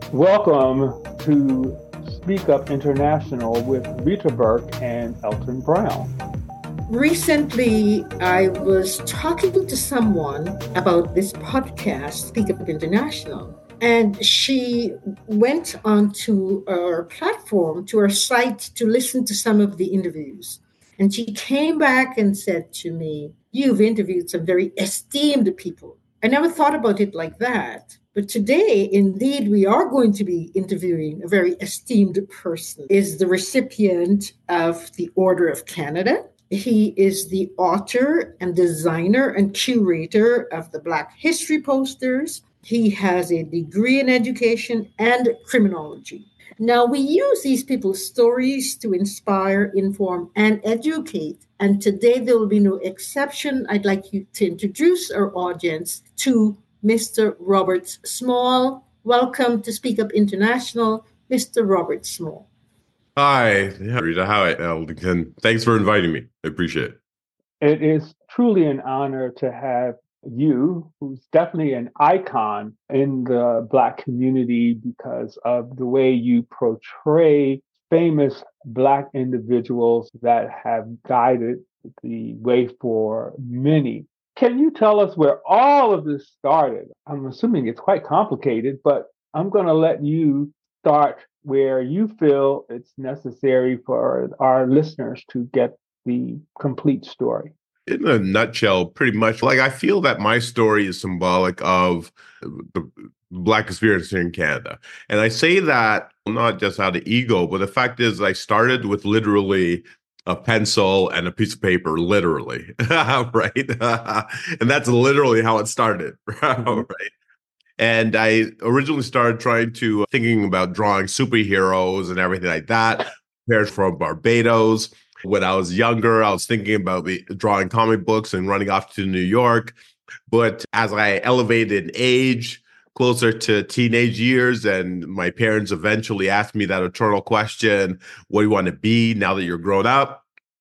Welcome to Speak Up International with Rita Burke and Elton Brown. Recently, I was talking to someone about this podcast, Speak Up International, and she went onto our platform, to our site, to listen to some of the interviews. And she came back and said to me, "You've interviewed some very esteemed people." I never thought about it like that. But today, indeed, we are going to be interviewing a very esteemed person. Is the recipient of the Order of Canada. He is the author and designer and curator of the Black History posters. He has a degree in education and criminology. Now, we use these people's stories to inspire, inform, and educate. And today there will be no exception. I'd like you to introduce our audience to Mr. Robert Small. Welcome to Speak Up International, Mr. Robert Small. Hi, Rita. Hi, Elton. Thanks for inviting me. I appreciate it. It is truly an honor to have you, who's definitely an icon in the Black community because of the way you portray famous Black individuals that have guided the way for many. Can you tell us where all of this started? I'm assuming it's quite complicated, but I'm going to let you start where you feel it's necessary for our listeners to get the complete story. In a nutshell, pretty much, I feel that my story is symbolic of the Black experience here in Canada. And I say that not just out of ego, but the fact is I started with literally a pencil and a piece of paper, literally, right? And that's literally how it started, right? And I originally started thinking about drawing superheroes and everything like that. Parents from Barbados. When I was younger, I was thinking about drawing comic books and running off to New York. But as I elevated in age, closer to teenage years, and my parents eventually asked me that eternal question, what do you want to be now that you're grown up?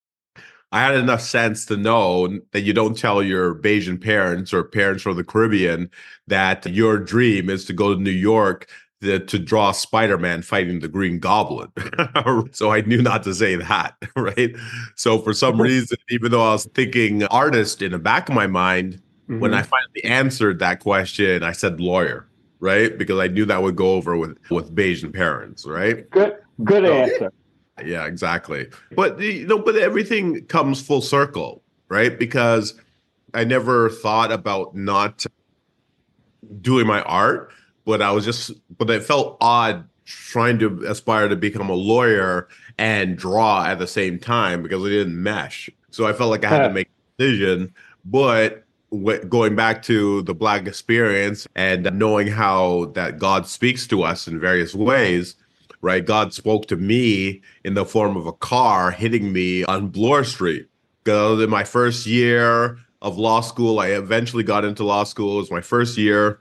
I had enough sense to know that you don't tell your Bayesian parents or parents from the Caribbean that your dream is to go to New York to draw Spider-Man fighting the Green Goblin. So I knew not to say that, right? So for some reason, even though I was thinking artist in the back of my mind, when I finally answered that question, I said lawyer, right? Because I knew that would go over with Bayesian parents, right? Good answer. Yeah, exactly. But but everything comes full circle, right? Because I never thought about not doing my art, but it felt odd trying to aspire to become a lawyer and draw at the same time because it didn't mesh. So I felt like I had to make a decision. But going back to the Black experience and knowing how that God speaks to us in various ways, right? God spoke to me in the form of a car hitting me on Bloor Street. Because in my first year of law school, I eventually got into law school. It was my first year.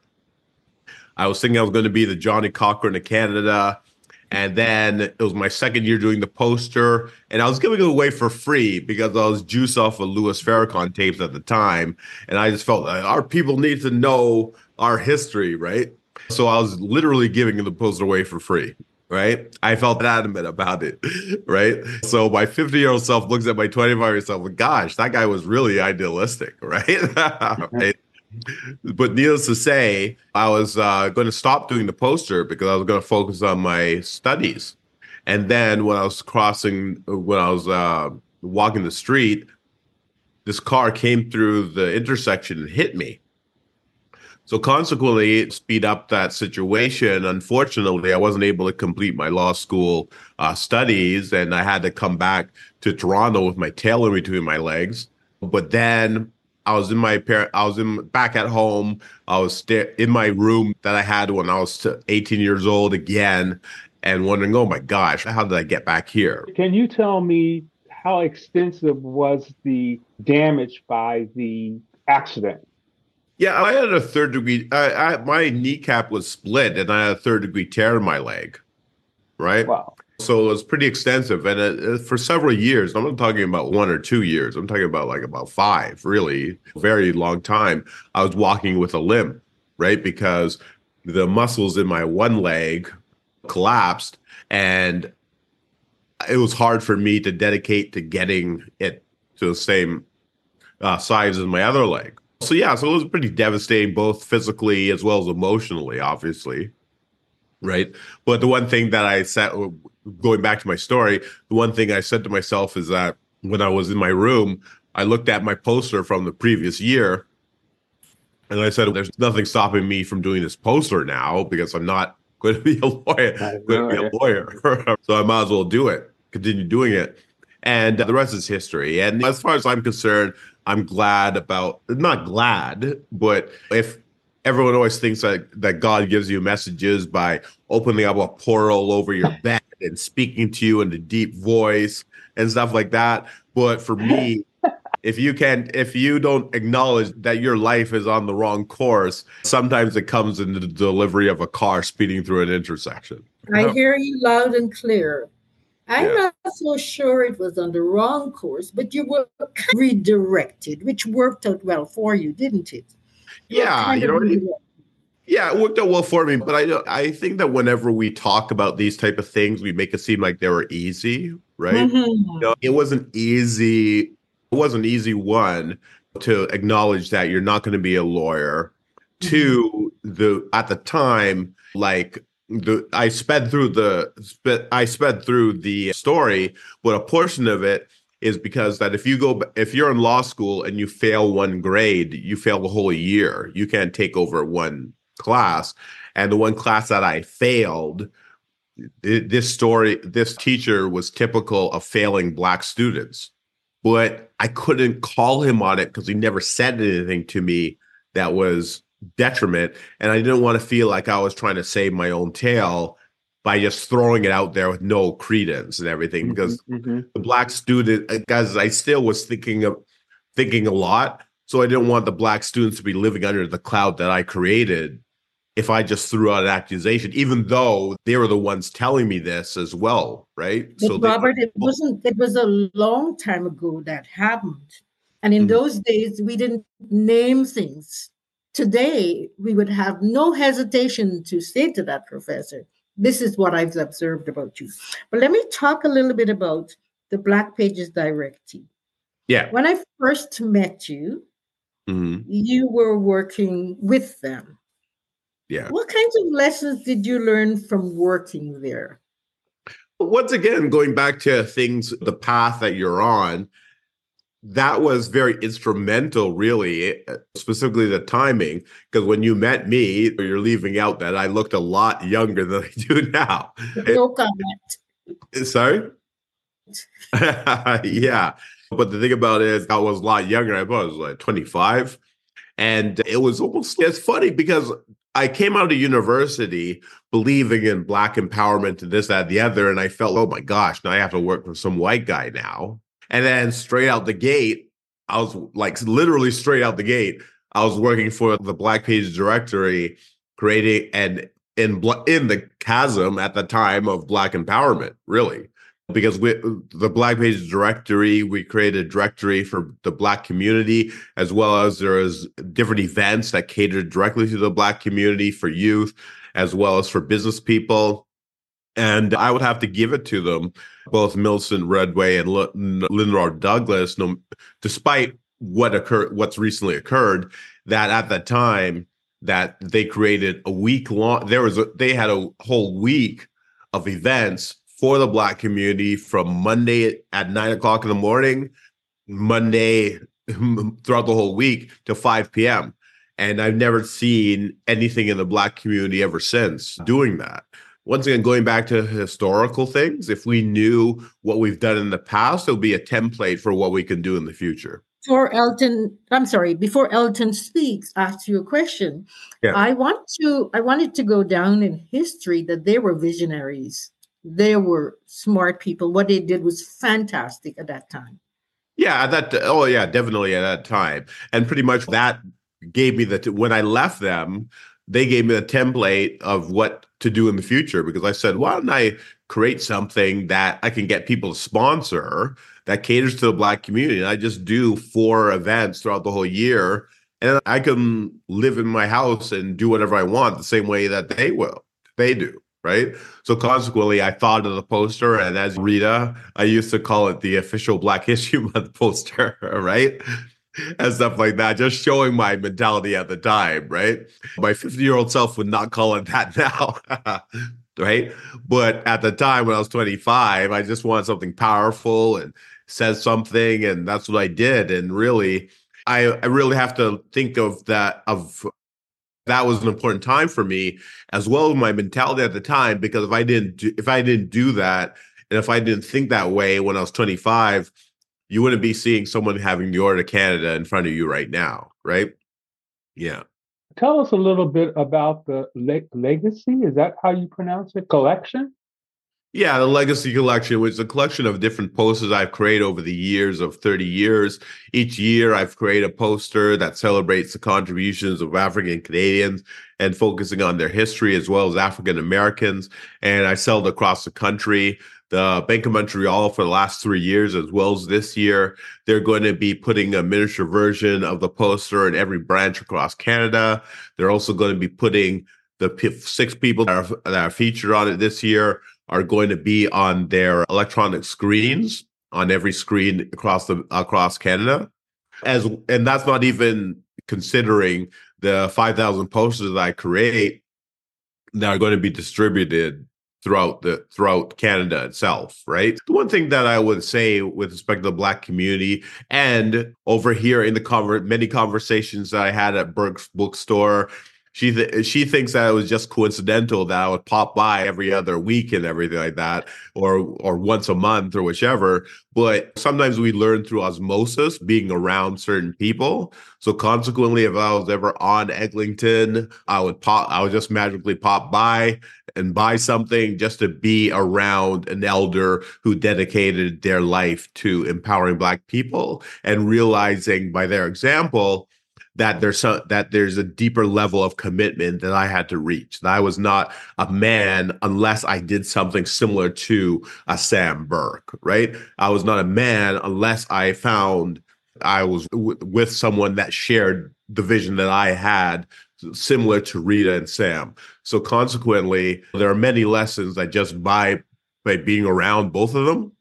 I was thinking I was going to be the Johnny Cochran of Canada. And then it was my second year doing the poster. And I was giving it away for free because I was juiced off of Louis Farrakhan tapes at the time. And I just felt like our people need to know our history, right? So I was literally giving the poster away for free. Right? I felt adamant about it, right? So my 50-year-old self looks at my 25-year-old self and gosh, that guy was really idealistic, right? Right? But needless to say, I was going to stop doing the poster because I was going to focus on my studies. And then when I was walking the street, this car came through the intersection and hit me. So consequently, speed up that situation. Unfortunately, I wasn't able to complete my law school studies, and I had to come back to Toronto with my tail in between my legs. But then I was back at home. I was in my room that I had when I was 18 years old again, and wondering, oh my gosh, how did I get back here? Can you tell me how extensive was the damage by the accident? Yeah, I had a third degree. My kneecap was split, and I had a third degree tear in my leg. Right. Wow. So it was pretty extensive, and for several years. I'm not talking about 1 or 2 years. I'm talking about about 5, really, very long time. I was walking with a limp, right? Because the muscles in my one leg collapsed, and it was hard for me to dedicate to getting it to the same size as my other leg. So yeah, so it was pretty devastating, both physically as well as emotionally, obviously, right? But the one thing that I said, going back to my story, the one thing I said to myself is that when I was in my room, I looked at my poster from the previous year, and I said, "There's nothing stopping me from doing this poster now because I'm not going to be a lawyer. I Going to know be a it. lawyer, so I might as well do it, continue doing it." And the rest is history. And as far as I'm concerned, I'm glad about, not glad, but if everyone always thinks that God gives you messages by opening up a portal over your bed and speaking to you in a deep voice and stuff like that. But for me, if you don't acknowledge that your life is on the wrong course, sometimes it comes in the delivery of a car speeding through an intersection. I hear you loud and clear. I'm Yeah. not so sure it was on the wrong course, but you were kind of redirected, which worked out well for you, didn't it? You were Yeah, kind of redirected. yeah, it worked out well for me. But I think that whenever we talk about these type of things, we make it seem like they were easy, right? Mhm. It wasn't easy. It wasn't easy, one, to acknowledge that you're not going to be a lawyer. Mhm. Two, the at the time, like I sped through the story, but a portion of it is because that if you're in law school and you fail one grade, you fail the whole year. You can't take over one class. And the one class that I failed, this teacher was typical of failing Black students, but I couldn't call him on it because he never said anything to me that was detriment. And I didn't want to feel like I was trying to save my own tail by just throwing it out there with no credence and everything. Mhm, Because mhm. the Black student, guys, I still was thinking a lot. So I didn't want the Black students to be living under the cloud that I created if I just threw out an accusation, even though they were the ones telling me this as well, right? But So they would. Robert, it was a long time ago that happened. And in Mhm. those days, we didn't name things. Today, we would have no hesitation to say to that professor, this is what I've observed about you. But let me talk a little bit about the Black Pages Directive. Yeah. When I first met you, Mhm. you were working with them. Yeah. What kinds of lessons did you learn from working there? Once again, going back to things, the path that you're on, that was very instrumental, really, specifically the timing. Because when you met me, you're leaving out that I looked a lot younger than I do now. No comment. Sorry? Yeah. But the thing about it is, I was a lot younger. I was like 25. And it's funny because I came out of university believing in Black empowerment and this, that, the other. And I felt, oh my gosh, now I have to work for some white guy now. And then straight out the gate, I was like, literally straight out the gate, I was working for the Black Pages Directory, creating in the chasm at the time of Black empowerment, really. Because the Black Pages Directory, we created a directory for the Black community, as well as there is different events that catered directly to the Black community for youth, as well as for business people. And I would have to give it to them, both Millicent Redway and Lindor Douglas, despite what's recently occurred, that at the time that they created a week long, they had a whole week of events for the Black community from Monday at 9 o'clock in the morning, Monday throughout the whole week to 5 p.m. And I've never seen anything in the Black community ever since doing that. Once again, going back to historical things, if we knew what we've done in the past, it would be a template for what we can do in the future. Before Elton speaks, ask you a question. Yeah. I wanted to go down in history that they were visionaries. They were smart people. What they did was fantastic at that time. Yeah, definitely at that time. And pretty much that gave me when I left them, they gave me the template of what to do in the future, because I said, why don't I create something that I can get people to sponsor that caters to the Black community? And I just do 4 events throughout the whole year and I can live in my house and do whatever I want the same way that they do. Right. So consequently, I thought of the poster, and as Rita, I used to call it the official Black History Month poster, right? And stuff like that, just showing my mentality at the time, right? My 50-year-old self would not call it that now, right? But at the time when I was 25, I just wanted something powerful and said something, and that's what I did. And really, I really have to think of that was an important time for me, as well as my mentality at the time, because if I didn't do that, and if I didn't think that way when I was 25, you wouldn't be seeing someone having the Order of Canada in front of you right now, right? Yeah. Tell us a little bit about the legacy. Is that how you pronounce it? Collection? Yeah, the Legacy Collection, which is a collection of different posters I've created over the years of 30 years. Each year, I've created a poster that celebrates the contributions of African Canadians and focusing on their history, as well as African Americans. And I sell it across the country. The Bank of Montreal, for the last 3 years, as well as this year, they're going to be putting a miniature version of the poster in every branch across Canada. They're also going to be putting the 6 people that are featured on it this year are going to be on their electronic screens on every screen across Canada, and that's not even considering the 5,000 posters that I create that are going to be distributed throughout Canada itself, right? The one thing that I would say with respect to the Black community, and over here in the many conversations that I had at Burke's bookstore, she thinks that it was just coincidental that I would pop by every other week and everything like that, or once a month or whichever. But sometimes we learn through osmosis, being around certain people. So consequently, if I was ever on Eglinton, I would just magically pop by and buy something just to be around an elder who dedicated their life to empowering Black people, and realizing by their example that there's a deeper level of commitment that I had to reach. That I was not a man unless I did something similar to a Sam Burke, right? I was not a man unless I found I was with someone that shared the vision that I had, similar to Rita and Sam. So consequently, there are many lessons that just by being around both of them,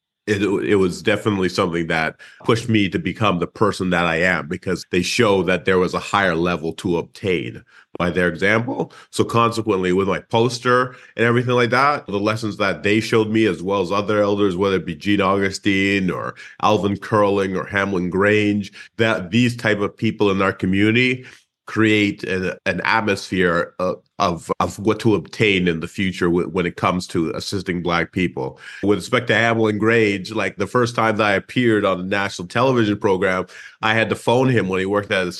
it was definitely something that pushed me to become the person that I am, because they show that there was a higher level to obtain by their example. So consequently, with my poster and everything like that, the lessons that they showed me, as well as other elders, whether it be Jean Augustine or Alvin Curling or Hamlin Grange, that these type of people in our community create an atmosphere of what to obtain in the future when it comes to assisting Black people. With respect to Hamlin Grange, like the first time that I appeared on a national television program, I had to phone him when he worked at the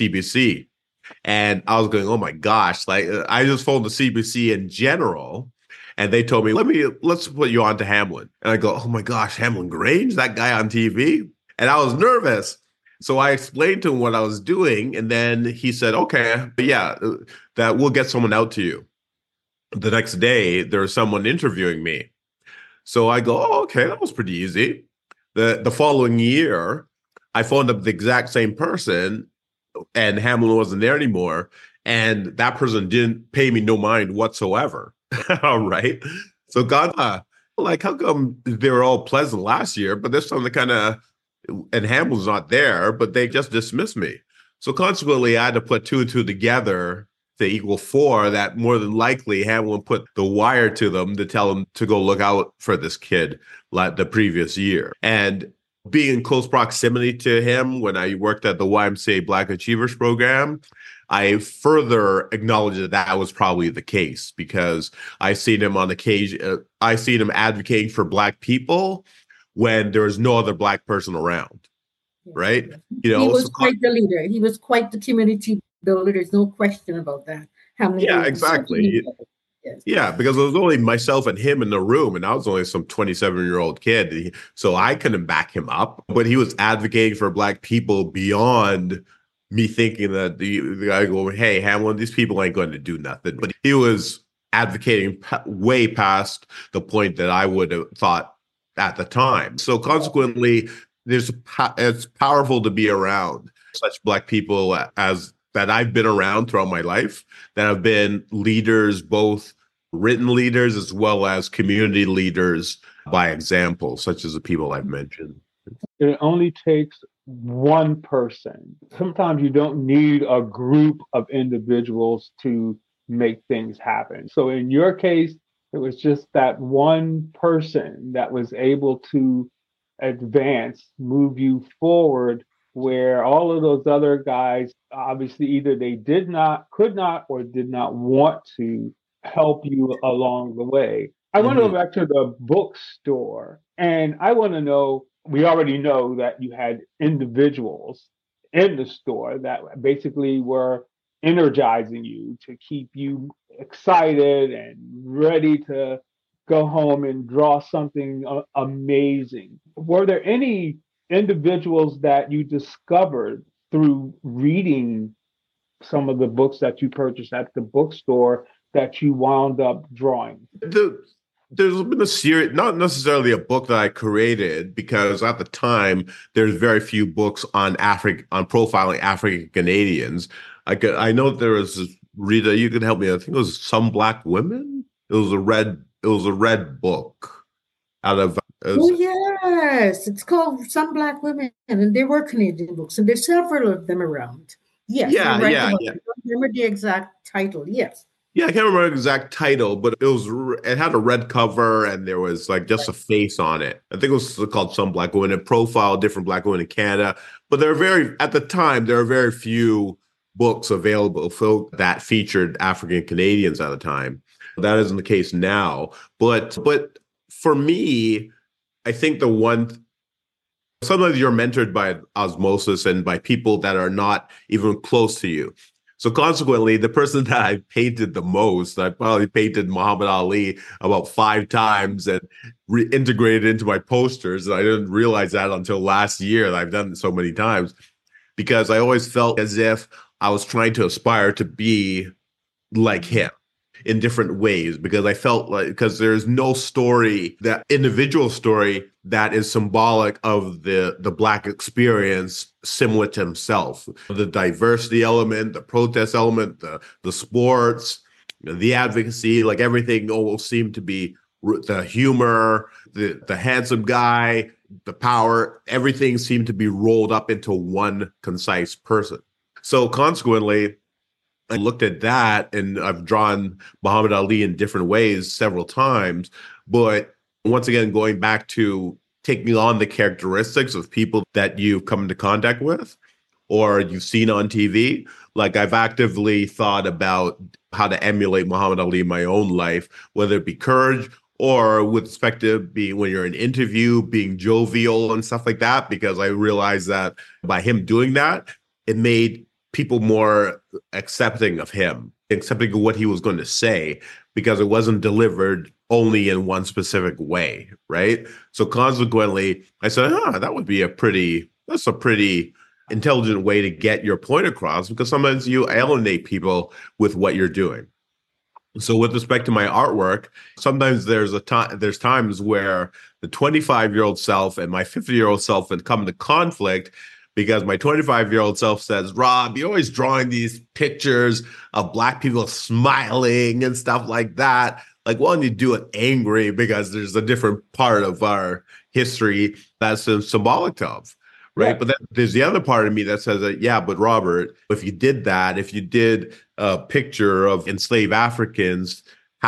CBC. And I was going, oh my gosh, like I just phoned the CBC in general. And they told me, let's put you on to Hamlin. And I go, oh my gosh, Hamlin Grange, that guy on TV? And I was nervous. So I explained to him what I was doing, and then he said, okay, yeah, that we'll get someone out to you. The next day, there was someone interviewing me. So I go, oh, okay, that was pretty easy. The following year, I phoned up the exact same person, and Hamlin wasn't there anymore, and that person didn't pay me no mind whatsoever. All right. So God, like, how come they were all pleasant last year, but this time they kind of, and Hamlin's not there, but they just dismissed me. So consequently, I had to put 2 and 2 together to equal 4, that more than likely Hamlin put the wire to them to tell them to go look out for this kid like the previous year. And being in close proximity to him when I worked at the YMCA Black Achievers Program, I further acknowledged that was probably the case, because I seen him on occasion, I seen him advocating for Black people when there was no other Black person around, right? He was quite the leader. He was quite the community builder. There's no question about that. Yeah, exactly. Yes. Yeah, because it was only myself and him in the room, and I was only some 27-year-old kid, so I couldn't back him up. But he was advocating for Black people beyond me thinking that the guy go, hey, Hamlin, these people ain't going to do nothing. But he was advocating way past the point that I would have thought at the time. So consequently, it's powerful to be around such Black people as that I've been around throughout my life that have been leaders, both written leaders as well as community leaders by example, such as the people I've mentioned. It only takes one person. Sometimes you don't need a group of individuals to make things happen. So in your case, it was just that one person that was able to advance, move you forward, where all of those other guys, obviously, either they did not, could not, or did not want to help you along the way. I want to go back to the bookstore, and I want to know, we already know that you had individuals in the store that basically were energizing you to keep you excited and ready to go home and draw something amazing. Were there any individuals that you discovered through reading some of the books that you purchased at the bookstore that you wound up drawing? There's been a series, not necessarily a book that I created, because at the time there's very few books on profiling African Canadians. I know there was Rita, you can help me. I think it was Some Black Women. It was a red book out of. Oh yes, it's called Some Black Women, and they were Canadian books, and there's several of them around. Yes, yeah, right. yeah. I don't remember the exact title. Yes. Yeah, I can't remember the exact title, but it had a red cover and there was like just a face on it. I think it was called Some Black Women. It profiled different Black women in Canada. But at the time, there were very few books available that featured African Canadians at the time. That isn't the case now. But for me, I think sometimes you're mentored by osmosis and by people that are not even close to you. So consequently, the person that I painted the most, I probably painted Muhammad Ali about 5 times and reintegrated into my posters. And I didn't realize that until last year that I've done it so many times, because I always felt as if I was trying to aspire to be like him in different ways, because I felt like, because there's no story, that individual story that is symbolic of the Black experience similar to himself. The diversity element, the protest element, the sports, the advocacy, like everything almost seemed to be the humor, the handsome guy, the power, everything seemed to be rolled up into one concise person. So consequently, I looked at that, and I've drawn Muhammad Ali in different ways several times. But once again, going back to taking on the characteristics of people that you've come into contact with or you've seen on TV, like I've actively thought about how to emulate Muhammad Ali in my own life, whether it be courage or with respect to when you're in an interview, being jovial and stuff like that, because I realized that by him doing that, it made people more accepting of him, accepting of what he was going to say, because it wasn't delivered only in one specific way, right? So consequently, I said, that's a pretty intelligent way to get your point across, because sometimes you alienate people with what you're doing. So with respect to my artwork, sometimes there's times where the 25-year-old self and my 50-year-old self would come into conflict, because my 25-year-old self says, Rob, you're always drawing these pictures of Black people smiling and stuff like that. Like, why don't you do it angry? Because there's a different part of our history that's symbolic of, right? Yeah. But then there's the other part of me that says that, yeah, but Robert, if you did a picture of enslaved Africans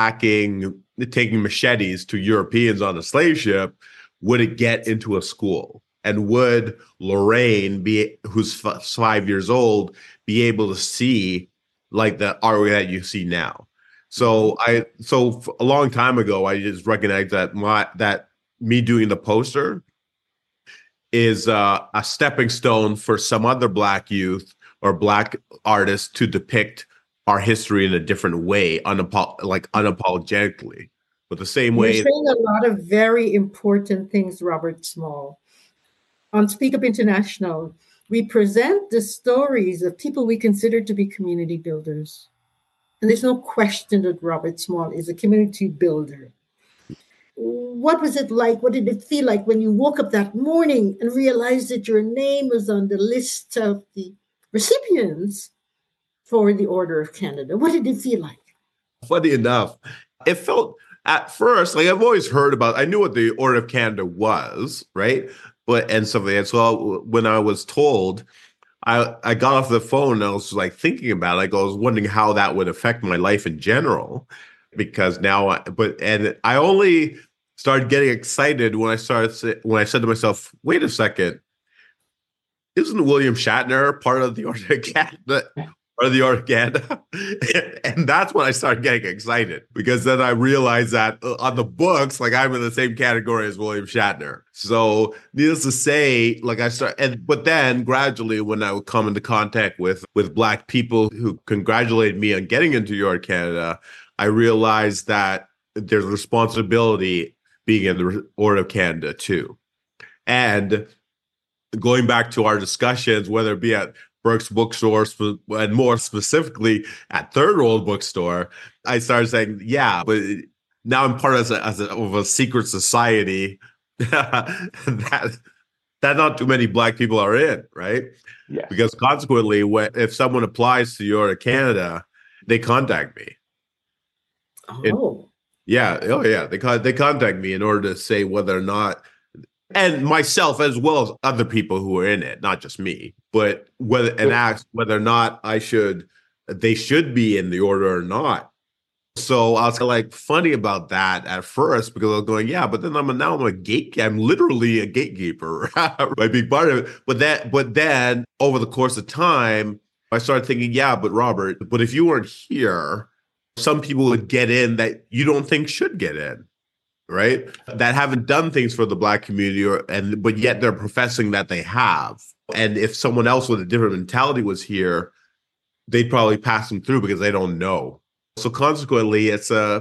taking machetes to Europeans on a slave ship, would it get into a school? And would Lorraine, who's 5 years old, be able to see like the art that you see now? So a long time ago, I just recognized that me doing the poster is a stepping stone for some other Black youth or Black artists to depict our history in a different way, unapologetically, but the same way. You're saying a lot of very important things, Robert Small. On Speak Up International, we present the stories of people we consider to be community builders. And there's no question that Robert Small is a community builder. what was it like? What did it feel like when you woke up that morning and realized that your name was on the list of the recipients for the Order of Canada? What did it feel like? Funny enough, it felt at first like I've always heard about. I knew what the Order of Canada was, right? But and something. And so when I was told, I got off the phone and I was like thinking about it. Like I was wondering how that would affect my life in general, because now, and I only started getting excited when I said to myself, "Wait a second, isn't William Shatner part of the Order of Canada?" Or the Order of Canada. And that's when I started getting excited, because then I realized that on the books, like I'm in the same category as William Shatner. So needless to say, like but then gradually when I would come into contact with Black people who congratulated me on getting into the Order of Canada, I realized that there's responsibility being in the Order of Canada too. And going back to our discussions, whether it be at Burke's Bookstore, and more specifically at Third World Bookstore, I started saying, yeah, but now I'm part of a secret society that not too many Black people are in, right? Yes. Because consequently, if someone applies to the Order of Canada, they contact me. Oh. They contact me in order to say whether or not, and myself as well as other people who are in it, not just me, but ask whether or not they should be in the order or not. So I was like funny about that at first, because I was going, yeah, but then I'm a gatekeeper. I'm literally a gatekeeper, my big part of it. But then over the course of time, I started thinking, yeah, but Robert, but if you weren't here, some people would get in that you don't think should get in. Right? That haven't done things for the Black community, but yet they're professing that they have. And if someone else with a different mentality was here, they'd probably pass them through because they don't know. So consequently,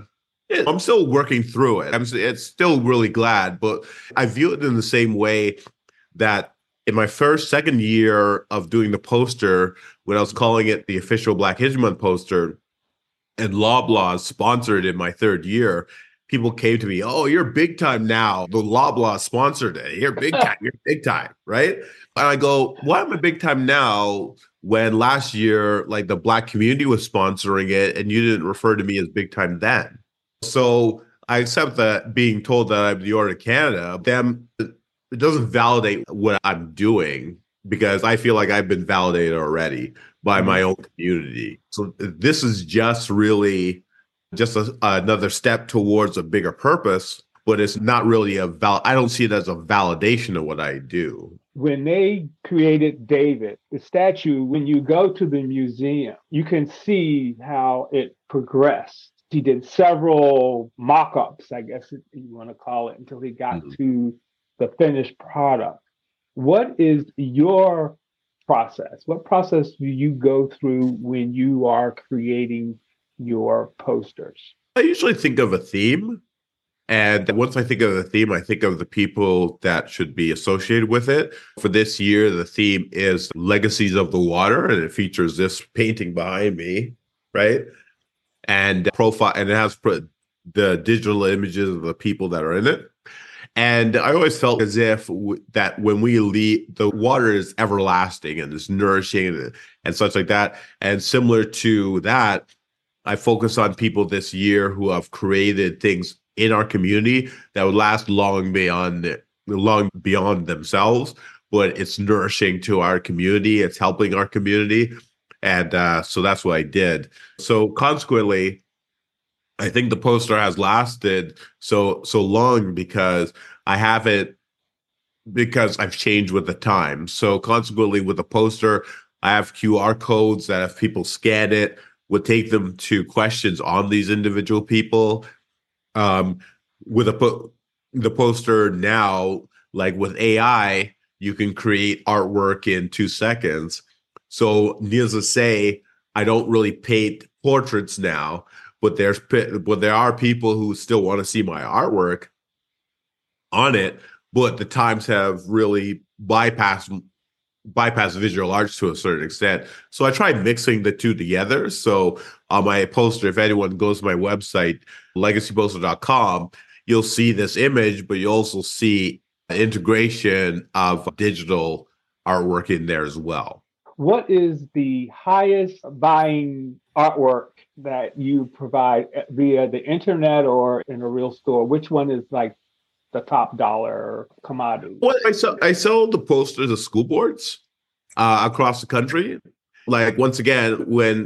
I'm still working through it. It's still really glad, but I view it in the same way that in my second year of doing the poster, when I was calling it the official Black History Month poster, and Loblaws sponsored it in my third year, people came to me, oh, you're big time now. The Loblaw sponsored it. You're big time. You're big time, right? And I go, why am I big time now when last year, like the Black community was sponsoring it and you didn't refer to me as big time then? So I accept that being told that I'm the Order of Canada, then it doesn't validate what I'm doing, because I feel like I've been validated already by my own community. So this is just really another step towards a bigger purpose, but it's not really I don't see it as a validation of what I do. When they created David, the statue, when you go to the museum, you can see how it progressed. He did several mock-ups, I guess you want to call it, until he got to the finished product. What is your process? What process do you go through when you are creating your posters? I usually think of a theme. And once I think of the theme, I think of the people that should be associated with it. For this year, the theme is Legacies of the Water, and it features this painting behind me, right? And profile, and it has the digital images of the people that are in it. And I always felt as if that when we leave, the water is everlasting and is nourishing and such like that. And similar to that, I focus on people this year who have created things in our community that would last long beyond themselves, but it's nourishing to our community. It's helping our community. And so that's what I did. So consequently, I think the poster has lasted so long because I've changed with the time. So consequently, with the poster, I have QR codes that if people scan it, would take them to questions on these individual people. With the poster now, like with AI, you can create artwork in 2 seconds. So needless to say, I don't really paint portraits now, but there are people who still want to see my artwork on it. But the times have really bypassed visual arts to a certain extent. So I tried mixing the two together. So on my poster, if anyone goes to my website, legacyposter.com, you'll see this image, but you also see integration of digital artwork in there as well. What is the highest buying artwork that you provide via the internet or in a real store? Which one is like the top dollar commodity? Well, I sell the posters of school boards across the country. Like once again, when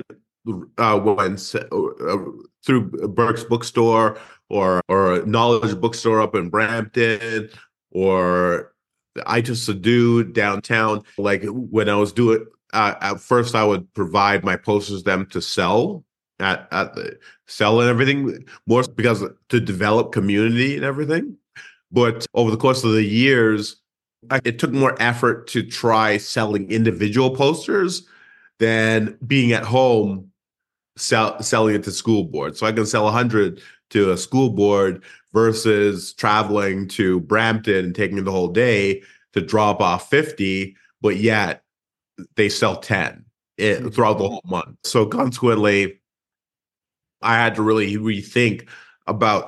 through Burke's Bookstore or Knowledge Bookstore up in Brampton or I Just Do downtown. Like when I was doing at first, I would provide my posters them to sell at the sell and everything more because to develop community and everything. But over the course of the years, it took more effort to try selling individual posters than being at home selling it to school board. So I can sell 100 to a school board versus traveling to Brampton and taking the whole day to drop off 50, but yet they sell 10 throughout the whole month. So consequently, I had to really rethink about,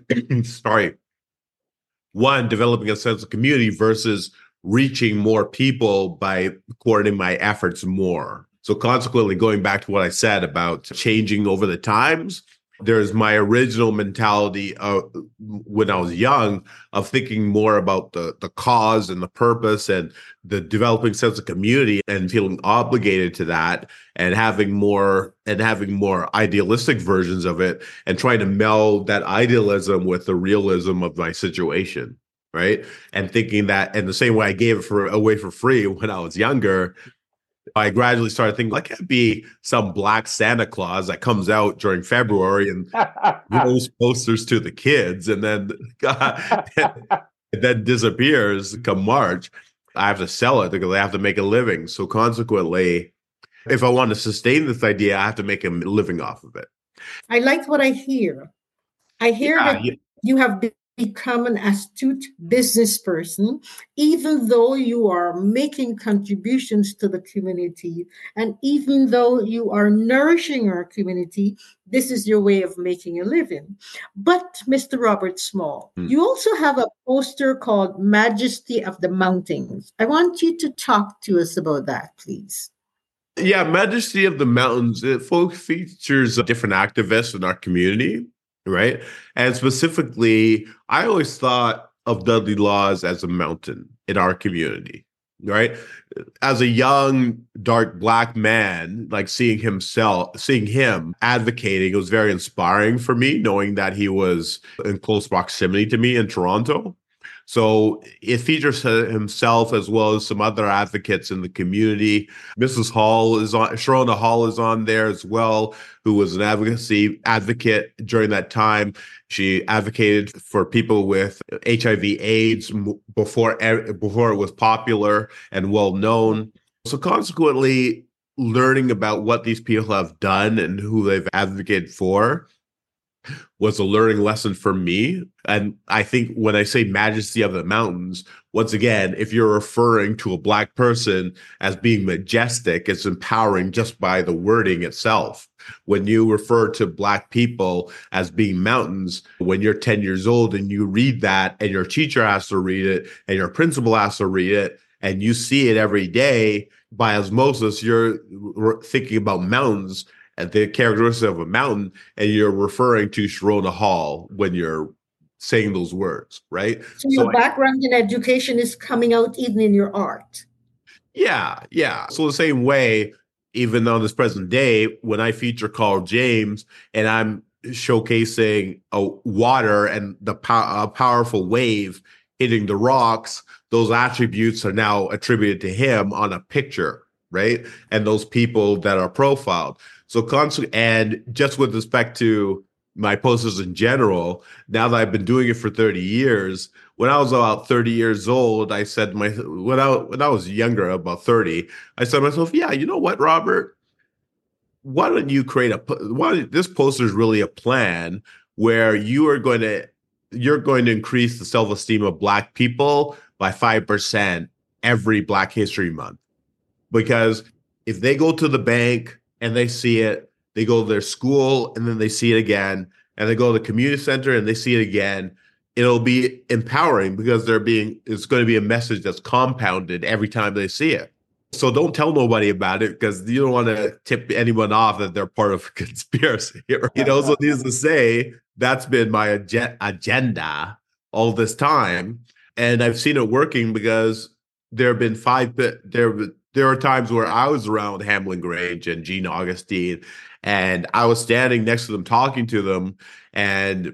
developing a sense of community versus reaching more people by coordinating my efforts more. So consequently, going back to what I said about changing over the times, there's my original mentality of when I was young of thinking more about the cause and the purpose and the developing sense of community and feeling obligated to that and having more idealistic versions of it and trying to meld that idealism with the realism of my situation. Right. And thinking that in the same way I gave it away for free when I was younger, I gradually started thinking, I can't be some black Santa Claus that comes out during February and gives posters to the kids and then and then disappears come March. I have to sell it because I have to make a living. So consequently, if I want to sustain this idea, I have to make a living off of it. I like what I hear. I hear that you have become an astute business person, even though you are making contributions to the community. And even though you are nourishing our community, this is your way of making a living. But Mr. Robert Small, you also have a poster called Majesty of the Mountains. I want you to talk to us about that, please. Yeah, Majesty of the Mountains, it features different activists in our community. Right. And specifically, I always thought of Dudley Laws as a mountain in our community. Right. As a young, dark black man, like seeing him advocating, it was very inspiring for me, knowing that he was in close proximity to me in Toronto. So it features himself as well as some other advocates in the community. Mrs. Hall is on, Sharona Hall is on there as well, who was an advocate during that time. She advocated for people with HIV/AIDS before it was popular and well known. So consequently, learning about what these people have done and who they've advocated for was a learning lesson for me. And I think when I say Majesty of the Mountains, once again, if you're referring to a black person as being majestic, it's empowering just by the wording itself. When you refer to black people as being mountains, when you're 10 years old and you read that and your teacher has to read it and your principal has to read it and you see it every day, by osmosis, you're thinking about mountains and the characteristic of a mountain, and you're referring to Sharona Hall when you're saying those words, right? So your background in education is coming out even in your art. Yeah. So the same way, even on this present day, when I feature Carl James and I'm showcasing water and the powerful wave hitting the rocks, those attributes are now attributed to him on a picture, right? And those people that are profiled. So and just with respect to my posters in general, now that I've been doing it for 30 years, when I was about 30 years old, I said when I was younger, about 30, I said to myself, yeah, you know what, Robert? Why don't you this poster is really a plan where you're going to increase the self-esteem of Black people by 5% every Black History Month. Because if they go to the bank and they see it, they go to their school and then they see it again, and they go to the community center and they see it again, it'll be empowering because it's going to be a message that's compounded every time they see it. So don't tell nobody about it because you don't want to tip anyone off that they're part of a conspiracy. So needless to say, that's been my agenda all this time. And I've seen it working because there have been there are times where I was around Hamlin Grange and Gene Augustine, and I was standing next to them talking to them, and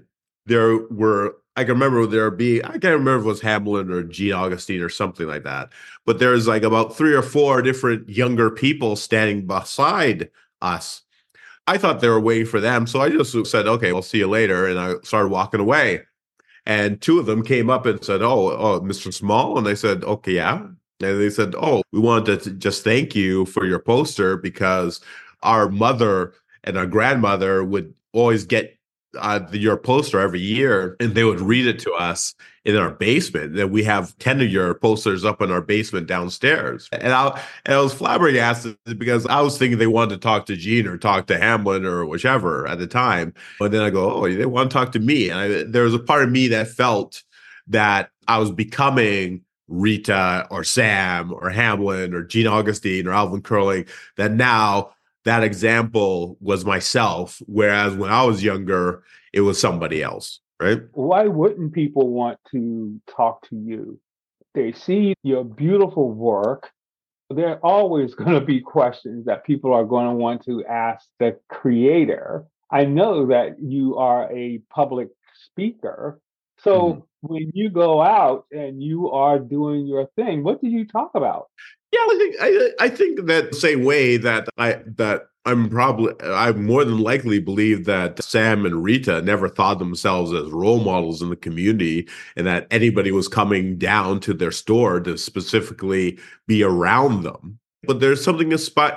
I can remember I can't remember if it was Hamlin or Gene Augustine or something like that, but there's like about 3 or 4 different younger people standing beside us. I thought they were waiting for them, so I just said, okay, I'll see you later, and I started walking away. And 2 of them came up and said, oh, Mr. Small, and they said, okay, yeah. And they said, oh, we wanted to just thank you for your poster because our mother and our grandmother would always get your poster every year, and they would read it to us in our basement. And we have 10 of your posters up in our basement downstairs. And I was flabbergasted because I was thinking they wanted to talk to Gene or talk to Hamlin or whichever at the time. But then I go, oh, they want to talk to me. And there was a part of me that felt that I was becoming Rita or Sam or Hamlin or Gene Augustine or Alvin Curling, that now that example was myself, whereas when I was younger, it was somebody else, right? Why wouldn't people want to talk to you? They see your beautiful work. There are always going to be questions that people are going to want to ask the creator. I know that you are a public speaker. So when you go out and you are doing your thing, what do you talk about? Yeah, I think that the same way that I more than likely believe that Sam and Rita never thought themselves as role models in the community, and that anybody was coming down to their store to specifically be around them. But there's something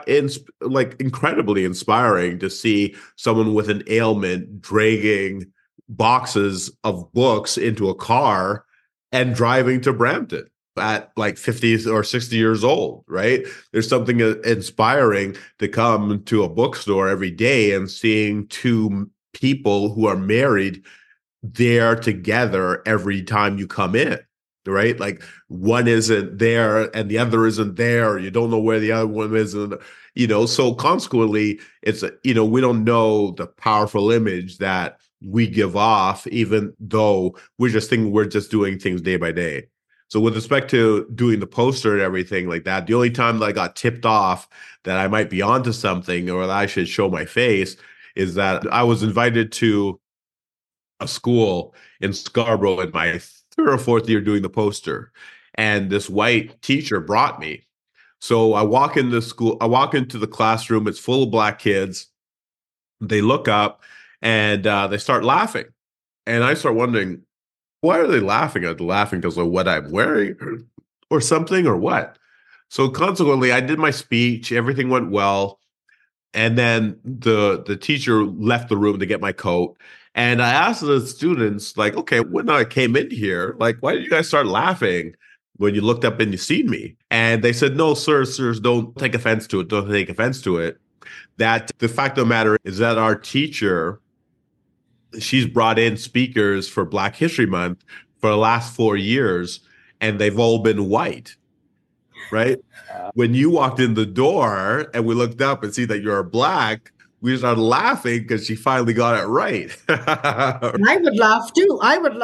incredibly inspiring to see someone with an ailment dragging boxes of books into a car and driving to Brampton at like 50 or 60 years old, right? There's something inspiring to come to a bookstore every day and seeing 2 people who are married there together every time you come in, right? Like one isn't there and the other isn't there. Or you don't know where the other one is. And, so consequently, it's, we don't know the powerful image that we give off, even though we're just doing things day by day. So with respect to doing the poster and everything like that, the only time that I got tipped off that I might be onto something or that I should show my face is that I was invited to a school in Scarborough in my 3rd or 4th year doing the poster. And this white teacher brought me. So I walk into the classroom, it's full of Black kids. They look up and they start laughing. And I start wondering, why are they laughing? Are they laughing because of what I'm wearing or something or what? So consequently, I did my speech. Everything went well. And then the teacher left the room to get my coat. And I asked the students, like, okay, when I came in here, like, why did you guys start laughing when you looked up and you seen me? And they said, no, sirs, don't take offense to it. Don't take offense to it. That the fact of the matter is that our teacher, she's brought in speakers for Black History Month for the last 4 years, and they've all been white, right? When you walked in the door and we looked up and see that you're Black, we started laughing because she finally got it right. I would laugh too.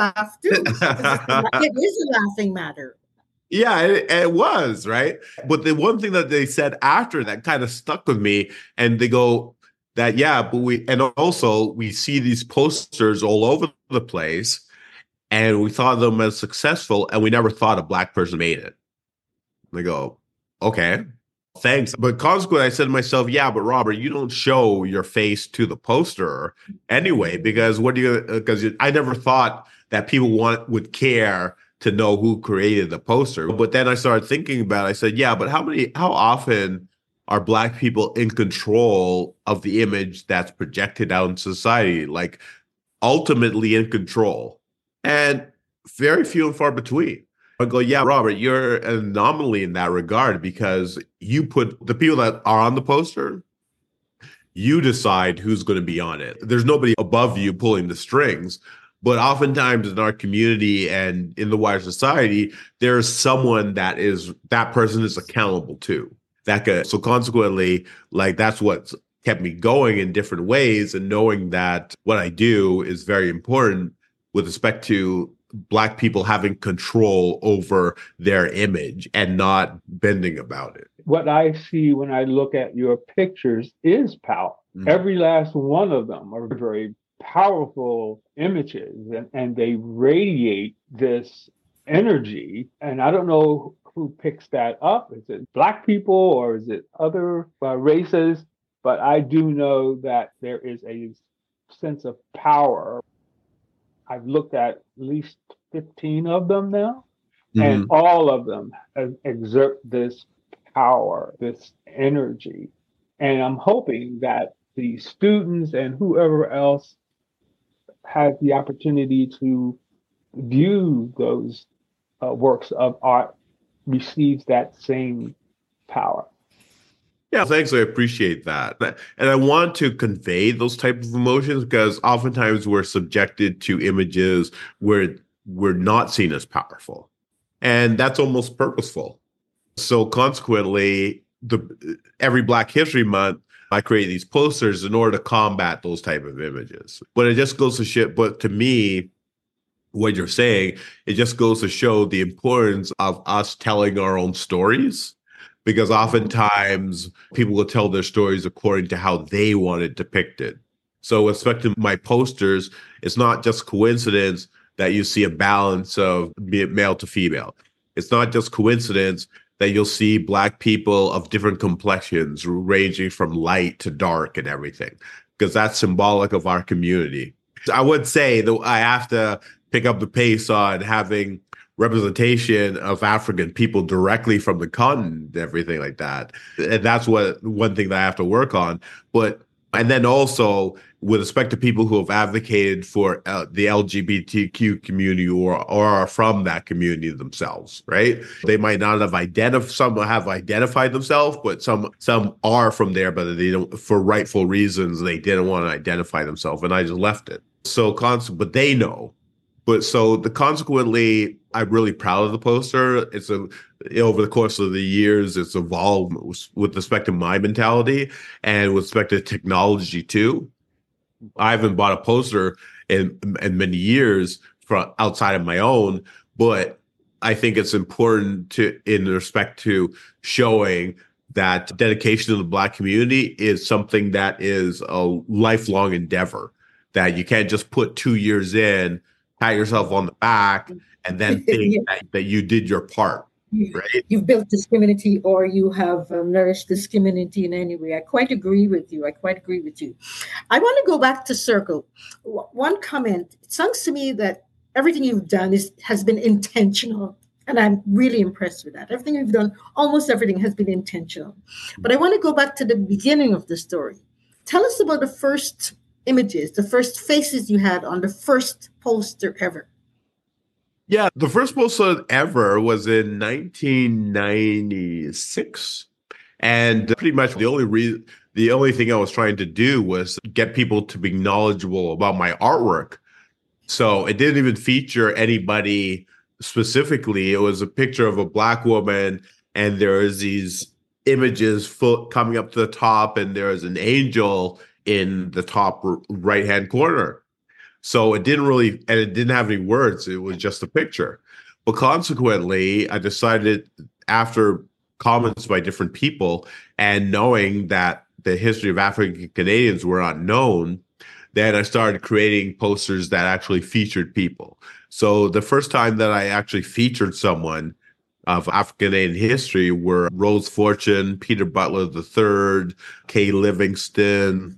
It is a laughing matter. Yeah, it was, right? But the one thing that they said after that kind of stuck with me, and they go, that, yeah, but we see these posters all over the place, and we thought of them as successful, and we never thought a Black person made it. And they go, okay, thanks. But consequently, I said to myself, yeah, but Robert, you don't show your face to the poster anyway, because I never thought that people would care to know who created the poster. But then I started thinking about it. I said, yeah, but how often are Black people in control of the image that's projected out in society, like ultimately in control? And very few and far between. I go, yeah, Robert, you're an anomaly in that regard because you put the people that are on the poster, you decide who's going to be on it. There's nobody above you pulling the strings, But oftentimes in our community and in the wider society, there's someone that person is accountable to. So consequently, like that's what's kept me going in different ways, and knowing that what I do is very important with respect to Black people having control over their image and not bending about it. What I see when I look at your pictures is power. Every last one of them are very powerful images, and they radiate this energy. And I don't know who picks that up. Is it Black people or is it other races? But I do know that there is a sense of power. I've looked at least 15 of them now, and all of them exert this power, this energy. And I'm hoping that the students and whoever else has the opportunity to view those works of art receives that same power. Yeah, thanks. I appreciate that. And I want to convey those type of emotions because oftentimes we're subjected to images where we're not seen as powerful. And that's almost purposeful. So consequently, every Black History Month, I create these posters in order to combat those type of images. But it just goes to shit. But to me, what you're saying, it just goes to show the importance of us telling our own stories. Because oftentimes people will tell their stories according to how they want it depicted. So with respect to my posters, it's not just coincidence that you see a balance of male to female. It's not just coincidence that you'll see Black people of different complexions ranging from light to dark and everything, because that's symbolic of our community. I would say that I have to pick up the pace on having representation of African people directly from the continent and everything like that. And that's one thing that I have to work on. And then also with respect to people who have advocated for the LGBTQ community or are from that community themselves, right? They might not have some have identified themselves, but some are from there, but they don't, for rightful reasons, they didn't want to identify themselves. And I just left it. But they know. Consequently, I'm really proud of the poster. Over the course of the years, it's evolved with respect to my mentality and with respect to technology too. I haven't bought a poster in many years from outside of my own, but I think it's important in respect to showing that dedication to the Black community is something that is a lifelong endeavor, that you can't just put 2 years in, pat yourself on the back, and then think that you did your part, right? You've built this community, or you have nourished this community in any way. I quite agree with you. I want to go back to Circle. One comment. It sounds to me that everything you've done has been intentional. And I'm really impressed with that. Everything you've done, almost everything has been intentional. But I want to go back to the beginning of the story. Tell us about the first images, the first faces you had on the first poster ever. Yeah, the first poster ever was in 1996. And pretty much the only thing I was trying to do was get people to be knowledgeable about my artwork. So it didn't even feature anybody specifically. It was a picture of a Black woman, and there is these images coming up to the top, and there is an angel in the top right-hand corner. So it didn't have any words. It was just a picture. But consequently, I decided, after comments by different people and knowing that the history of African Canadians were unknown, then I started creating posters that actually featured people. So the first time that I actually featured someone of African Canadian history were Rose Fortune, Peter Butler III, Kay Livingston,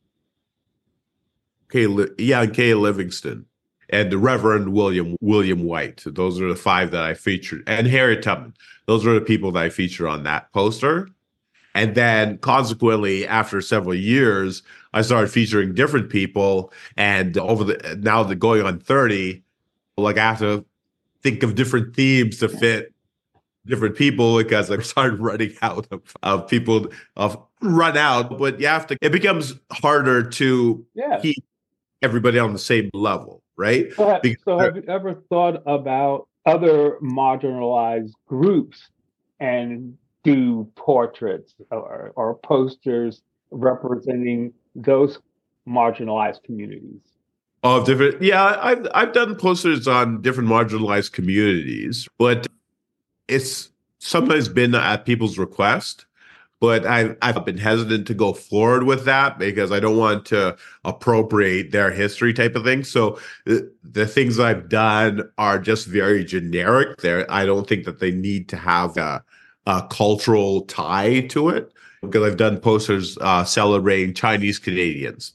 Kay Livingston, and the Reverend William White. Those are the 5 that I featured, and Harriet Tubman. Those are the people that I featured on that poster. And then consequently, after several years, I started featuring different people. And going on 30, like I have to think of different themes to fit different people, because I started running out of people run out. But it becomes harder to keep everybody on the same level, right? Because So have you ever thought about other marginalized groups and do portraits or posters representing those marginalized communities? of different, yeah, I've done posters on different marginalized communities, but it's sometimes been at people's request. But I've been hesitant to go forward with that because I don't want to appropriate their history type of thing. So the things I've done are just very generic. There, I don't think that they need to have a cultural tie to it because I've done posters celebrating Chinese Canadians.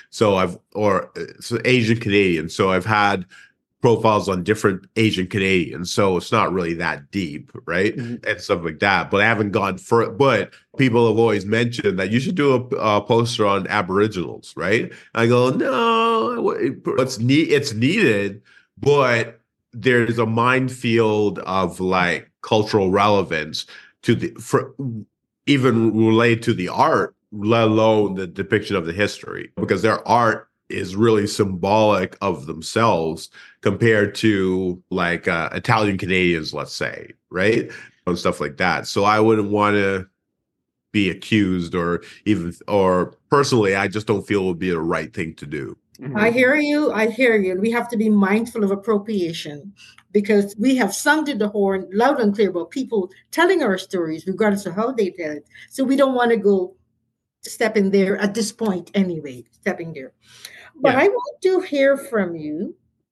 So Asian Canadians. So I've had profiles on different Asian Canadians. So it's not really that deep, right? Mhm. And stuff like that. But I haven't gone for but people have always mentioned that you should do a poster on Aboriginals, right? I go, no, it's needed, but there's a minefield of like cultural relevance to even related to the art, let alone the depiction of the history, because their art is really symbolic of themselves compared to like Italian Canadians, let's say, right? And stuff like that. So I wouldn't want to be accused or personally, I just don't feel it would be the right thing to do. I hear you. I hear you. We have to be mindful of appropriation because we have sounded the horn loud and clear about people telling our stories, regardless of how they tell it. So we don't want to go stepping there at this point anyway, stepping there. But Yeah. I want to hear from you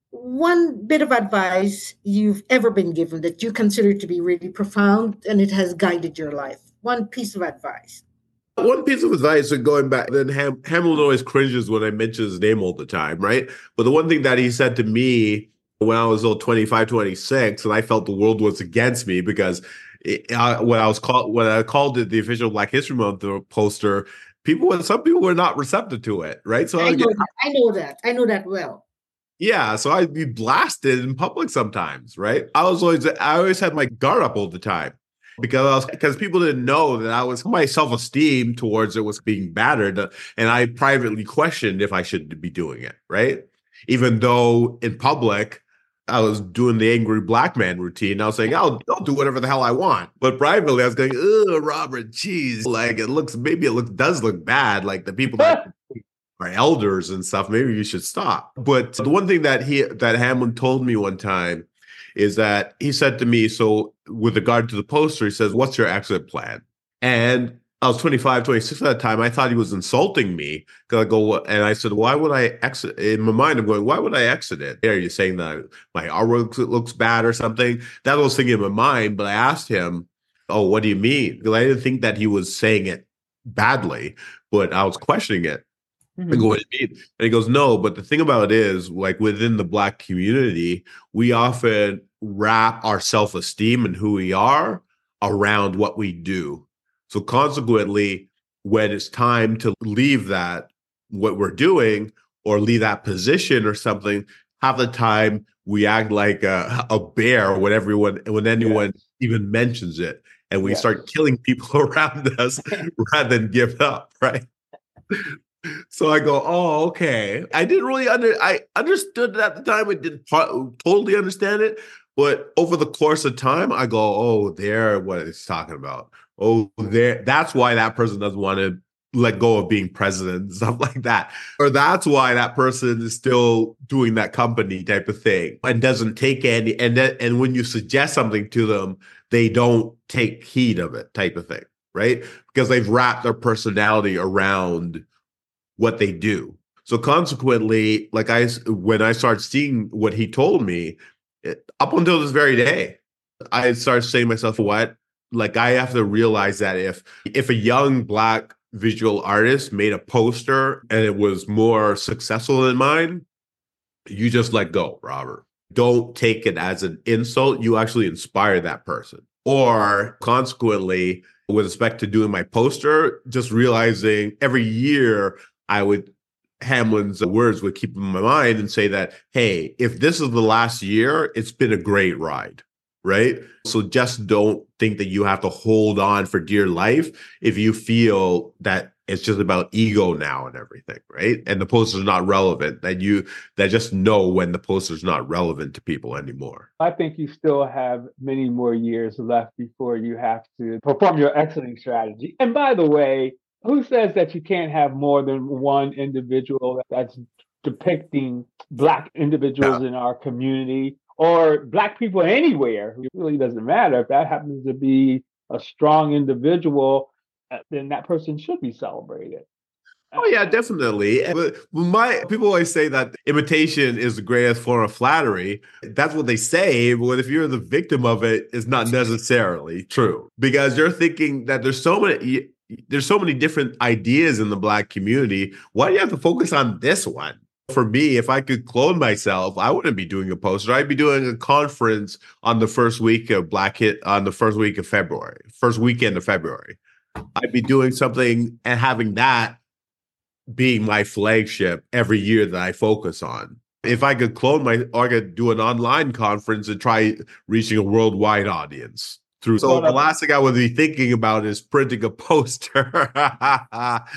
one bit of advice you've ever been given that you consider to be really profound and it has guided your life. One piece of advice. One piece of advice, and going back, then Hamilton always cringes when I mention his name all the time, right? But the one thing that he said to me when I was 25, 26, and I felt the world was against me because when I called it the official Black History Month poster, some people were not receptive to it, right? So I know that. I know that. I know that well. yeah, so I'd be blasted in public sometimes, right? I always had my guard up all the time because people didn't know that my self-esteem towards it was being battered, and I privately questioned if I should be doing it, right? Even though in public I was doing the angry black man routine. I was saying, I'll do whatever the hell I want. But privately, I was going, oh, Robert, geez, like does look bad. Like the people that our elders and stuff, maybe you should stop. But the one thing that Hamlin told me one time is that he said to me, so with regard to the poster, he says, what's your exit plan? And I was 25, 26 at that time. I thought he was insulting me because and I said, why would I exit? In my mind, I'm going, why would I exit it? Are you saying that my artwork looks bad or something? That was thinking in my mind, but I asked him, oh, what do you mean? Because I didn't think that he was saying it badly, but I was questioning it. I go, what do you mean? And he goes, no, but the thing about it is, like within the Black community, we often wrap our self-esteem and who we are around what we do. So consequently, when it's time to leave what we're doing, or leave that position or something, half the time we act like a bear when anyone even mentions it. And we start killing people around us rather than give up, right? So I go, oh, okay. I didn't really I understood it at the time. I didn't totally understand it. But over the course of time, I go, oh, there, what it's talking about. Oh, there. That's why that person doesn't want to let go of being president and stuff like that. Or that's why that person is still doing that company type of thing and doesn't take any. And when you suggest something to them, they don't take heed of it type of thing, right? Because they've wrapped their personality around what they do. So consequently, when I started seeing what he told me, up until this very day, I started saying to myself, what? Like I have to realize that if a young Black visual artist made a poster and it was more successful than mine, you just let go, Robert. Don't take it as an insult. You actually inspire that person. Or consequently, with respect to doing my poster, just realizing every year Hamlin's words would keep in my mind and say that, hey, if this is the last year, it's been a great ride, right? So just don't think that you have to hold on for dear life if you feel that it's just about ego now and everything, right? And the poster's not relevant. That just know when the poster's not relevant to people anymore. I think you still have many more years left before you have to perform your exiting strategy. And by the way, who says that you can't have more than one individual that's depicting Black individuals Yeah. in our community or Black people anywhere? It really doesn't matter. If that happens to be a strong individual, then that person should be celebrated. Oh yeah, definitely. But my people always say that imitation is the greatest form of flattery. That's what they say, but if you're the victim of it, it's not necessarily true because you're thinking that there's so many different ideas in the Black community. Why do you have to focus on this one? For me, if I could clone myself, I wouldn't be doing a poster. I'd be doing a conference on the first week of Black Hit on the first week of February, first weekend of February. I'd be doing something and having that being my flagship every year that I focus on. If I could I could do an online conference and try reaching a worldwide audience through. So the last thing I would be thinking about is printing a poster. Well,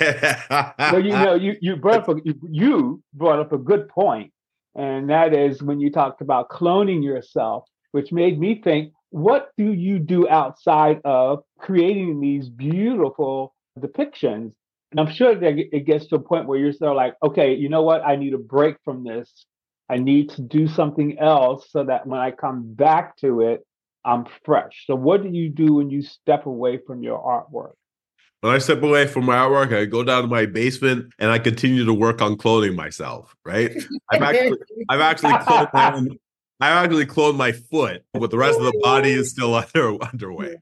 you brought up a good point, and that is when you talked about cloning yourself, which made me think, what do you do outside of creating these beautiful depictions? And I'm sure that it gets to a point where you're still like, okay, you know what? I need a break from this. I need to do something else so that when I come back to it, I'm fresh. So what do you do when you step away from your artwork? When I step away from my artwork, I go down to my basement and I continue to work on cloning myself, right? I've actually cloned my foot, but the rest of the body is still underway.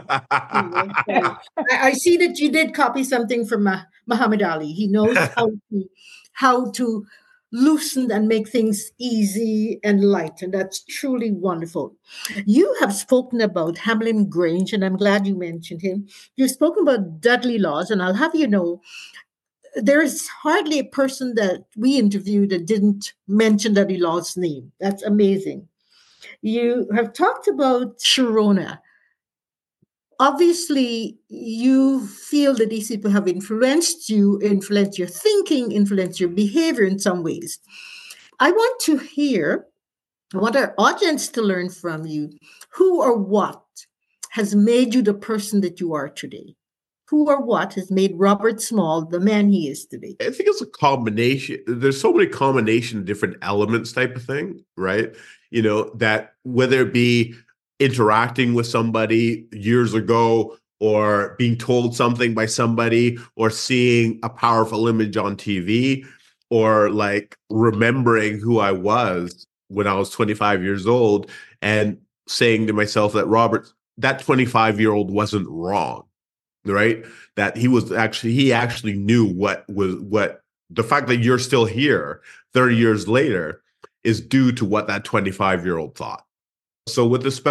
I see that you did copy something from Muhammad Ali. He knows how to loosen and make things easy and light, and that's truly wonderful. You have spoken about Hamlin Grange, and I'm glad you mentioned him. You've spoken about Dudley Laws, and I'll have you know there is hardly a person that we interviewed that didn't mention Dudley Law's name. That's amazing. You have talked about Sharona. Obviously, you feel that these people have influenced you, influenced your thinking, influenced your behavior in some ways. I want our audience to learn from you who or what has made you the person that you are today. Who or what has made Robert Small the man he is today? I think it's a combination. There's so many combination of different elements type of thing, right? That whether it be interacting with somebody years ago or being told something by somebody or seeing a powerful image on TV or like remembering who I was when I was 25 years old and saying to myself that that 25-year-old wasn't wrong, right? That he actually knew what the fact that you're still here 30 years later is due to what that 25-year-old thought. So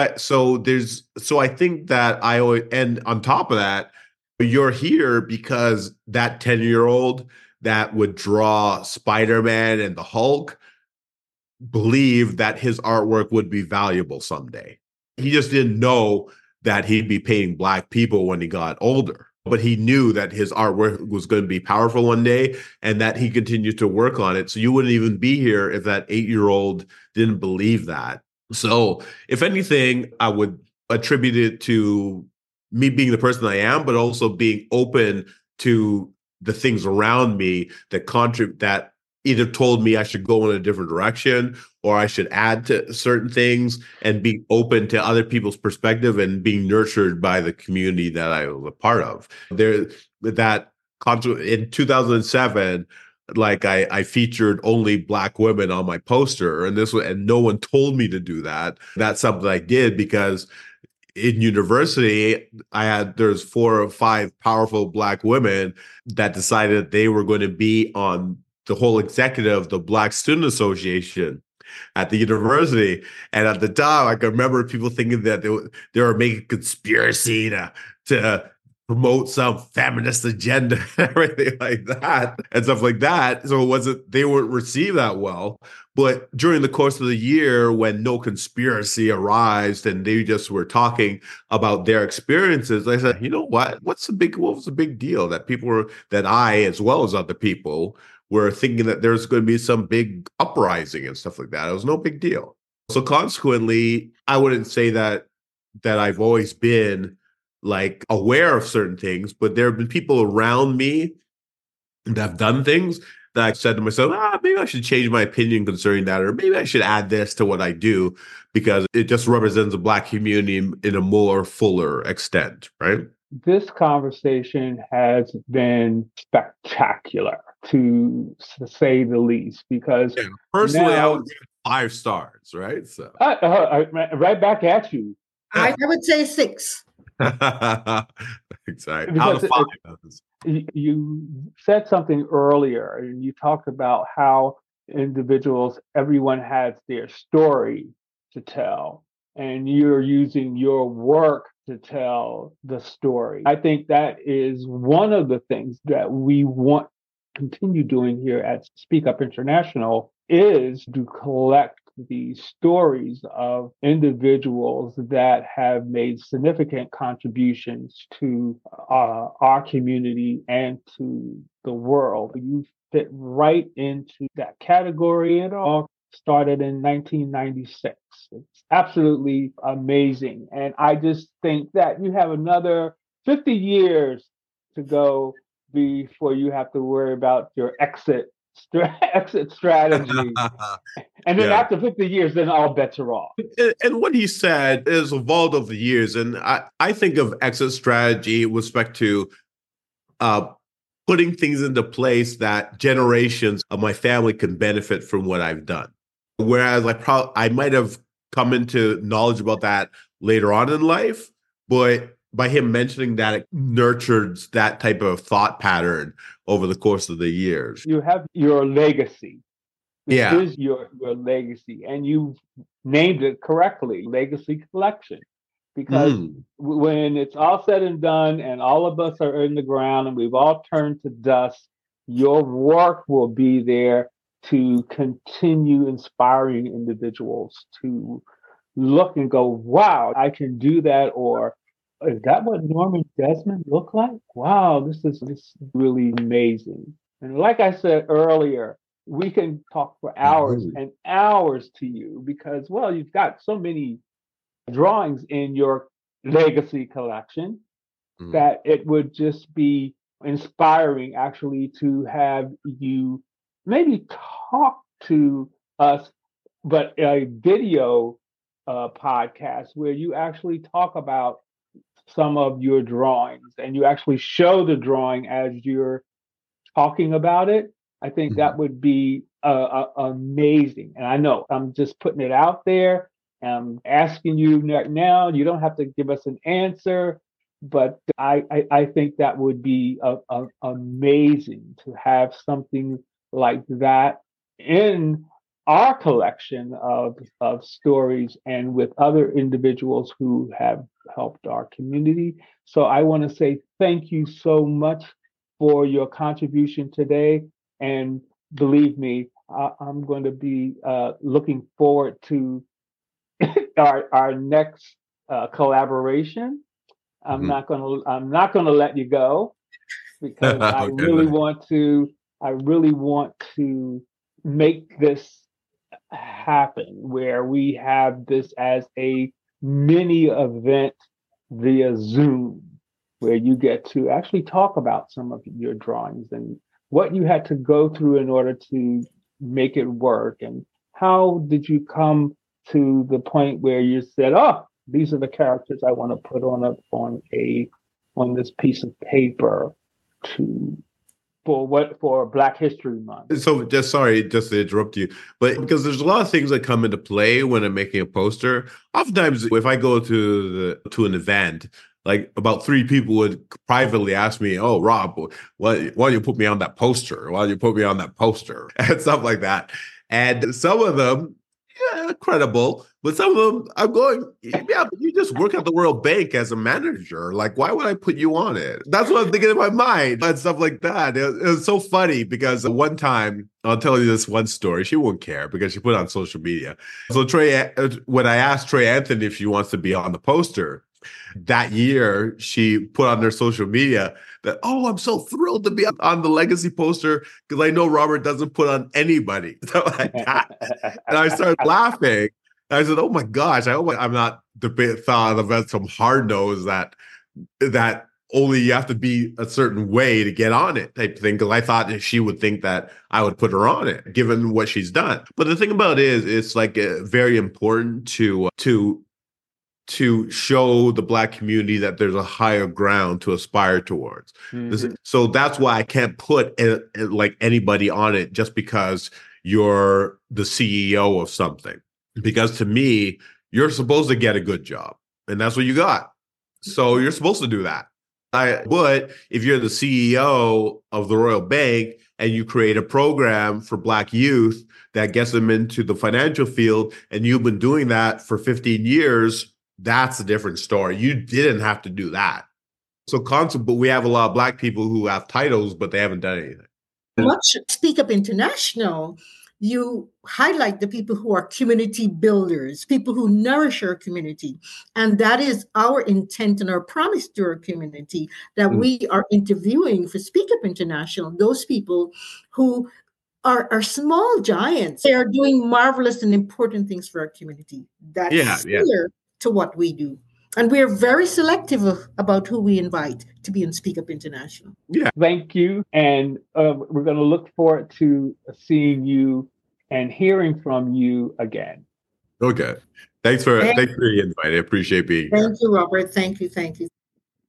I think that and on top of that, you're here because that 10-year-old that would draw Spider-Man and the Hulk believed that his artwork would be valuable someday. He just didn't know that he'd be painting Black people when he got older. But he knew that his artwork was going to be powerful one day and that he continued to work on it. So you wouldn't even be here if that 8-year-old didn't believe that. So if anything, I would attribute it to me being the person I am, but also being open to the things around me that either told me I should go in a different direction or I should add to certain things and be open to other people's perspective and being nurtured by the community that I was a part of. In 2007, like I featured only Black women on my poster and no one told me to do that. That's something I did because in university, there's 4 or 5 powerful Black women that decided they were going to be on the whole executive of the Black Student Association at the university. And at the time, I can remember people thinking that they were making a conspiracy to promote some feminist agenda and everything like that and stuff like that. So they weren't received that well. But during the course of the year, when No Conspiracy arrived and they just were talking about their experiences, I said, you know what? What was the big deal that I, as well as other people, were thinking that there's going to be some big uprising and stuff like that. It was no big deal. So consequently, I wouldn't say that I've always been like aware of certain things, but there have been people around me that have done things that I said to myself, maybe I should change my opinion concerning that, or maybe I should add this to what I do because it just represents the Black community in a more fuller extent, right? This conversation has been spectacular, to say the least, because personally, I would give it 5 stars, right? So right back at you. I would say 6. Exactly. Out of 5. You said something earlier, and you talked about how everyone has their story to tell, and you're using your work to tell the story. I think that is one of the things that we want to continue doing here at Speak Up International, is to collect the stories of individuals that have made significant contributions to our community and to the world. You fit right into that category. It all started in 1996. It's absolutely amazing. And I just think that you have another 50 years to go before you have to worry about your exit strategy. And then after 50 years, then all bets are off. And what he said is evolved over the years. And I think of exit strategy with respect to putting things into place that generations of my family can benefit from what I've done. Whereas I might have come into knowledge about that later on in life, but by him mentioning that, it nurtured that type of thought pattern over the course of the years. You have your legacy. This is your legacy, and you named it correctly, Legacy Collection. Because when it's all said and done and all of us are in the ground and we've all turned to dust, your work will be there to continue inspiring individuals to look and go, wow, I can do that, or is that what Norman Desmond looked like? Wow, this is really amazing. And like I said earlier, we can talk for hours and hours to you because, well, you've got so many drawings in your legacy collection that it would just be inspiring actually to have you maybe talk to us, but a video podcast where you actually talk about some of your drawings and you actually show the drawing as you're talking about it. I think that would be amazing. And I know I'm just putting it out there. I'm asking you now. You don't have to give us an answer, but I think that would be amazing to have something like that in our collection of stories and with other individuals who have helped our community. So I want to say thank you so much for your contribution today. And believe me, I'm going to be looking forward to our next collaboration. I'm not going to let you go because I really want to make this happen where we have this as a mini event via Zoom where you get to actually talk about some of your drawings and what you had to go through in order to make it work, and how did you come to the point where you said, "Oh, these are the characters I want to put on this piece of paper for Black History Month." So just to interrupt you, but because there's a lot of things that come into play when I'm making a poster. Oftentimes, if I go to an event, like about 3 people would privately ask me, "Oh, Rob, why don't you put me on that poster? Why don't you put me on that poster?" and stuff like that. And some of them, credible. But some of them, I'm going, yeah, but you just work at the Royal Bank as a manager. Like, why would I put you on it? That's what I'm thinking in my mind and stuff like that. It was so funny because one time, I'll tell you this one story. She won't care because she put it on social media. So when I asked Trey Anthony if she wants to be on the poster, that year, she put on their social media that, oh, I'm so thrilled to be on the legacy poster because I know Robert doesn't put on anybody. So like that. And I started laughing. I said, oh my gosh, I hope I'm not thought of some hard nose that only you have to be a certain way to get on it type thing. Because I thought that she would think that I would put her on it, given what she's done. But the thing about it is, it's like very important to show the Black community that there's a higher ground to aspire towards. Mm-hmm. So that's why I can't put like anybody on it just because you're the CEO of something. Because to me, you're supposed to get a good job, and that's what you got. So you're supposed to do that. But if you're the CEO of the Royal Bank and you create a program for Black youth that gets them into the financial field, and you've been doing that for 15 years, that's a different story. You didn't have to do that. So but we have a lot of Black people who have titles, but they haven't done anything. Much Speak Up International, you highlight the people who are community builders, people who nourish our community. And that is our intent and our promise to our community, that we are interviewing for Speak Up International, those people who are small giants. They are doing marvelous and important things for our community. That's similar to what we do. And we're very selective about who we invite to be on Speak Up International. Yeah. Thank you. And we're going to look forward to seeing you and hearing from you again. Okay. Thanks for the invite. I appreciate being here. Thank you, Robert. Thank you. Thank you.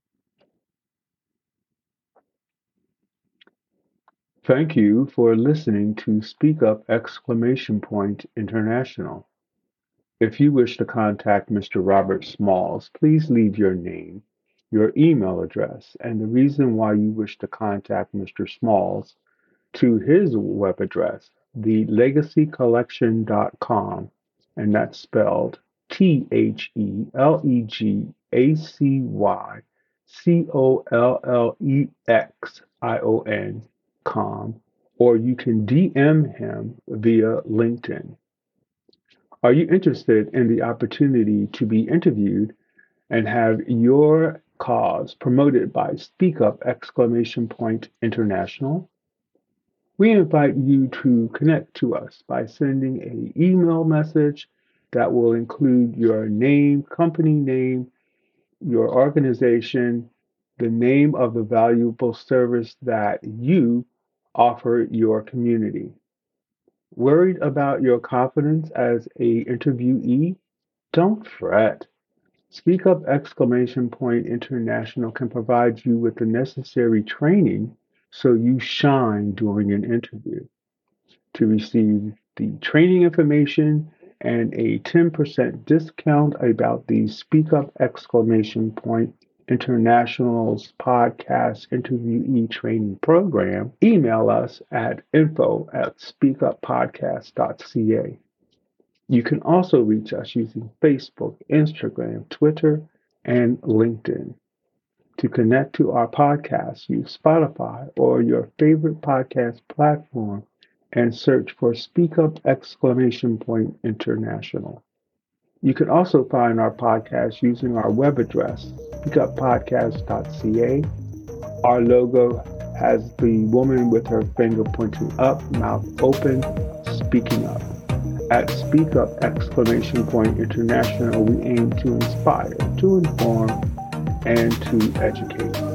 Thank you for listening to Speak Up International. If you wish to contact Mr. Robert Smalls, please leave your name, your email address, and the reason why you wish to contact Mr. Smalls to his web address, thelegacycollection.com, and that's spelled THELEGACYCOLLEXION.com, or you can DM him via LinkedIn. Are you interested in the opportunity to be interviewed and have your cause promoted by Speak Up International? We invite you to connect to us by sending an email message that will include your name, company name, your organization, the name of the valuable service that you offer your community. Worried about your confidence as an interviewee? Don't fret. Speak Up International can provide you with the necessary training so you shine during an interview. To receive the training information and a 10% discount about the Speak Up International's podcast interviewee training program, email us at info@speakuppodcast.ca. You can also reach us using Facebook, Instagram, Twitter, and LinkedIn. To connect to our podcast, use Spotify or your favorite podcast platform and search for Speak Up International. You can also find our podcast using our web address, speakuppodcast.ca. Our logo has the woman with her finger pointing up, mouth open, speaking up. At Speak Up International, we aim to inspire, to inform, and to educate.